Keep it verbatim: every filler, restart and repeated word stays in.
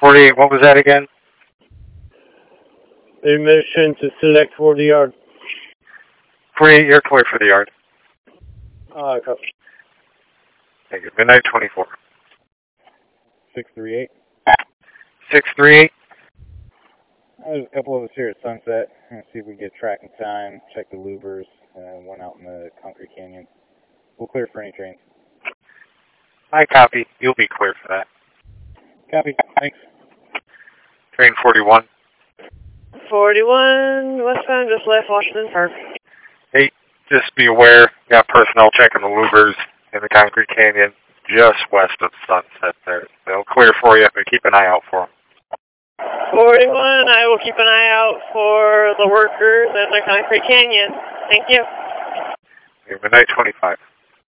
forty-eight, what was that again? Permission to select for the yard. forty-eight, you're clear for the yard. Uh, copy. Thank you. Midnight twenty-four. six three eight. six three eight. There's a couple of us here at Sunset. Let's see if we can get tracking time, check the louvers, and one out in the Concrete Canyon. We'll clear for any trains. I copy. You'll be clear for that. Copy. Thanks. Train forty-one. forty-one, westbound, just left Washington Park. Hey, just be aware, got personnel checking the louvers in the Concrete Canyon just west of Sunset there. They'll clear for you, but keep an eye out for them. forty-one, I will keep an eye out for the workers in the Concrete Canyon. Thank you. Okay, midnight twenty-five.